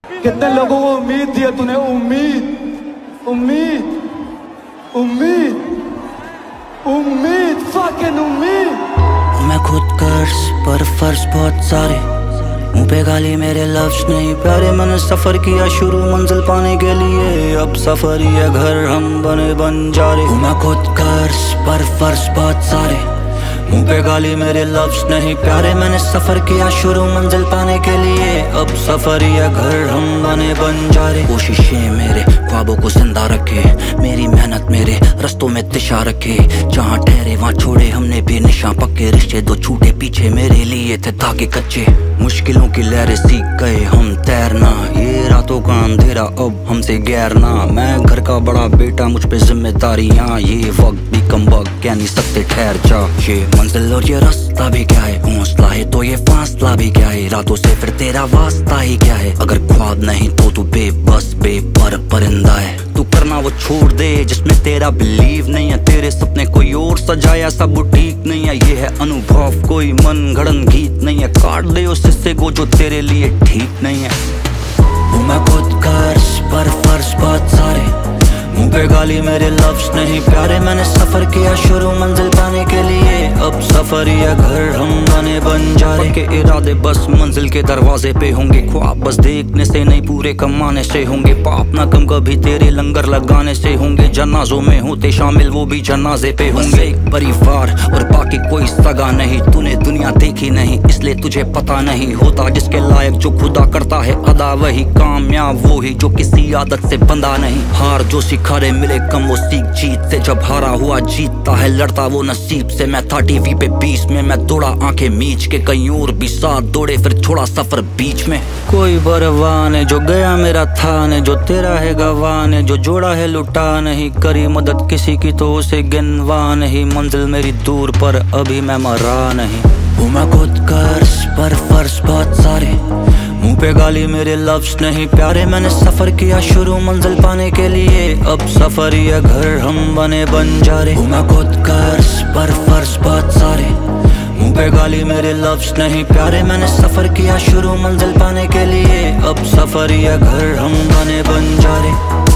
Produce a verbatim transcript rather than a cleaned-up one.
कितने लोगों को उम्मीद दी है तूने, उम्मीद उम्मीद उम्मीद उम्मीद फकिंग उम्मीद। मैं खुद कर्ज पर फर्ज बहुत सारे, मुँह पे गाली मेरे लफ्ज नहीं प्यारे। मैंने सफर किया शुरू मंजिल पाने के लिए, अब सफर ही है घर हम बने बंजारे। मैं खुद कर्ज पर फर्ज बहुत सारे, मुँह पे गाली मेरे लफ्ज नहीं प्यारे। मैंने सफर किया शुरू मंजिल पाने के लिए, अब सफर ही है घर हम बने बंजारे। कोशिशें मेरे ख्वाबों को जिंदा रखे, मेरी मेहनत मेरे रस्तों में दिशा रखे। जहाँ ठहरे वहाँ छोड़े हमने भी निशान पक्के, रिश्ते दो छूटे पीछे मेरे लिए थे धागे कच्चे। मुश्किलों की लहरें सीख गए हम तैरना, ये रातों का अंधेरा अब हमसे गैरना। मैं घर का बड़ा बेटा, मुझ पे जिम्मेदारियाँ, ये वक्त भी कम वक्त कह नहीं सकते ठहर जा। ये मंजिल और ये रास्ता भी क्या है, हौसला है तो ये फासला भी क्या है। रातों से फिर तेरा वास्ता ही क्या है, अगर ख्वाब नहीं तो तू बेबस बेपर परिंदा है। तू करना वो छोड़ दे जिसमें तेरा बिलीव नहीं है, तेरे सपने कोई और सजाया सब ठीक नहीं है। ये है अनुभव कोई मन गढ़न गीत नहीं है, काट दे उस हिस्से को जो तेरे लिए ठीक नहीं है। वो मैं खुद कर्ज पर फर्ज बहुत सारे, मुँह पे गाली मेरे लफ्ज नहीं प्यारे। मैंने सफर किया शुरू मंजिल पाने के लिए, अब सफर ही है घर हम बने बंजारे। के इरादे बस मंजिल के दरवाजे पे होंगे, ख्वाब बस देखने से नहीं पूरे कमाने से होंगे। पाप ना कम कभी तेरे लंगर लगाने से होंगे, जनाजों में होते शामिल वो भी जनाजे पे होंगे। एक परिवार और बाकी कोई सगा नहीं, तूने दुनिया देखी नहीं इसलिए तुझे पता नहीं होता। जिसके लायक जो खुदा करता है अदा, वही कामयाब वो ही जो किसी आदत से बंधा नहीं। हार जो खरे मिले कम वो सीख जीत से, जब हारा हुआ जीतता है लड़ता वो नसीब से। मैं था टीवी पे बीस में, मैं दौड़ा आंखें मीच के, कहीं और भी साथ दौड़े फिर छोड़ा सफर बीच में। कोई परवाह नहीं जो गया मेरा था ने, जो तेरा है गवाह ने, जो जोड़ा है लुटा नहीं। करी मदद किसी की तो उसे गिनवा नहीं, मंजिल मेरी दूर पर अभी मैं मरा नहीं। हूँ मैं खुद कर्ज पर फर्ज बहुत सारे, मुँह पे गाली मेरे लफ्ज नहीं प्यारे। मैंने सफर किया शुरू मंजिल पाने के लिए, अब सफर ही है घर हम बने बंजारे। हूँ मैं खुद कर्ज पर फर्ज बहुत सारे, मुँह पे गाली मेरे लफ्ज नहीं प्यारे। मैंने सफर किया शुरू मंजिल पाने के लिए, अब सफर ही है घर हम बने बंजारे।